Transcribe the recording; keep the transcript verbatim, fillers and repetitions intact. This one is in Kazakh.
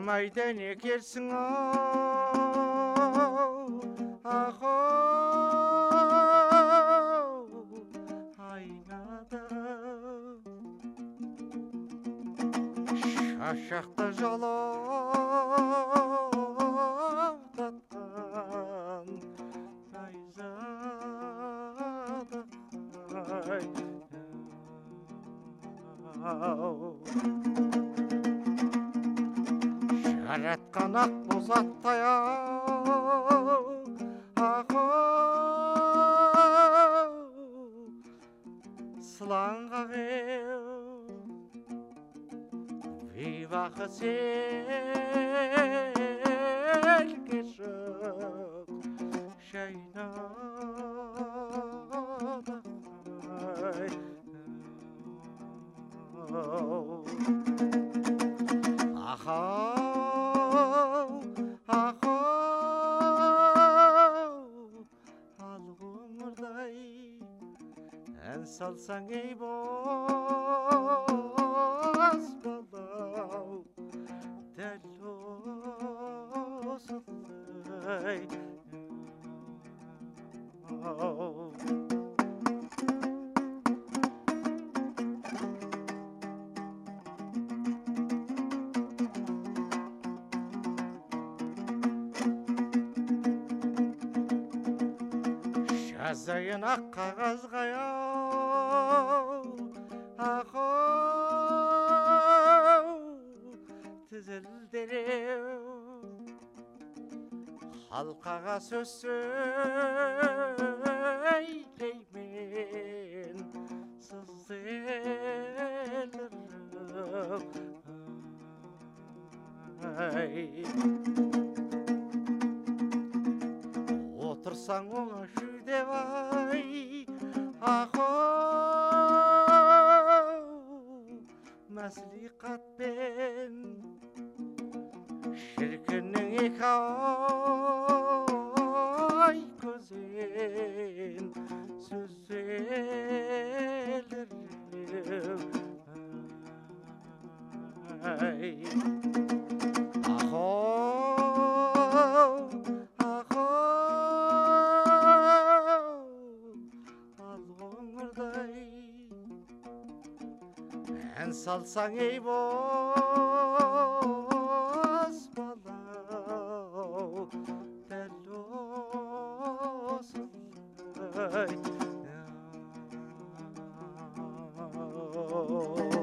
маңайдан екерсің ау, ахоу, айнада шашақты жалақтатқан найзада жаратқан ақ боз аттай ау, ахоу, сылаңға қеу бейбақы селке шық шайнады ахау, ахау, ал ғұмырдай ән салсаң ей бос балау, дәл осындай жазайын ақ қағазға ау, ахоу, тізілдереу халқаға сөз сөйлеймен сызылып отырсаң оңашы деп ай, ахоу, мәслихатпен шіркіннің екі ай көзен сөзелер ахоу, ән салсаң ей бос балау, дәл осындай